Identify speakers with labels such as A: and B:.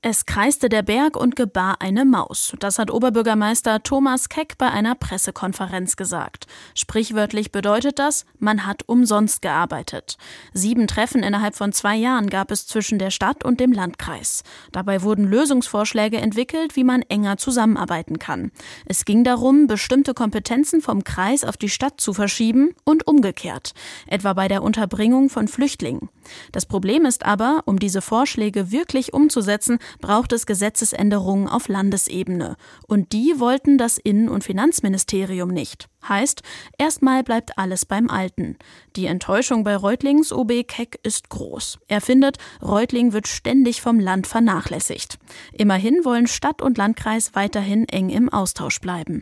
A: Es kreiste der Berg und gebar eine Maus. Das hat Oberbürgermeister Thomas Keck bei einer Pressekonferenz gesagt. Sprichwörtlich bedeutet das, man hat umsonst gearbeitet. 7 Treffen innerhalb von 2 Jahren gab es zwischen der Stadt und dem Landkreis. Dabei wurden Lösungsvorschläge entwickelt, wie man enger zusammenarbeiten kann. Es ging darum, bestimmte Kompetenzen vom Kreis auf die Stadt zu verschieben und umgekehrt, etwa bei der Unterbringung von Flüchtlingen. Das Problem ist aber, um diese Vorschläge wirklich umzusetzen, braucht es Gesetzesänderungen auf Landesebene. Und die wollten das Innen- und Finanzministerium nicht. Heißt, erstmal bleibt alles beim Alten. Die Enttäuschung bei Reutlings OB Keck ist groß. Er findet, Reutling wird ständig vom Land vernachlässigt. Immerhin wollen Stadt und Landkreis weiterhin eng im Austausch bleiben.